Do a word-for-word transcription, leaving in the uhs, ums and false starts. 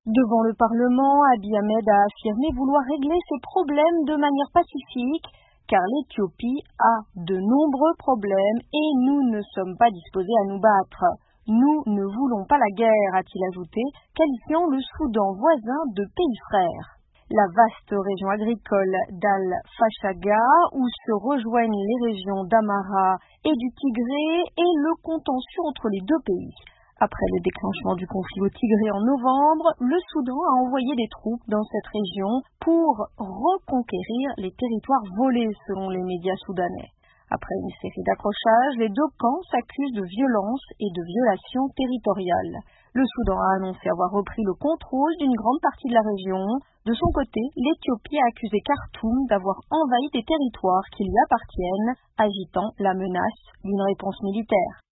Devant le Parlement, Abiy Ahmed a affirmé vouloir régler ces problèmes de manière pacifique, car l'Éthiopie a de nombreux problèmes et nous ne sommes pas disposés à nous battre. Nous ne voulons pas la guerre, a-t-il ajouté, qualifiant le Soudan voisin de pays frère. La vaste région agricole d'Al-Fashaga, où se rejoignent les régions d'Amara et du Tigré, est le contentieux entre les deux pays. Après le déclenchement du conflit au Tigré en novembre, le Soudan a envoyé des troupes dans cette région pour reconquérir les territoires volés, selon les médias soudanais. Après une série d'accrochages, les deux camps s'accusent de violence et de violations territoriales. Le Soudan a annoncé avoir repris le contrôle d'une grande partie de la région. De son côté, l'Éthiopie a accusé Khartoum d'avoir envahi des territoires qui lui appartiennent, agitant la menace d'une réponse militaire.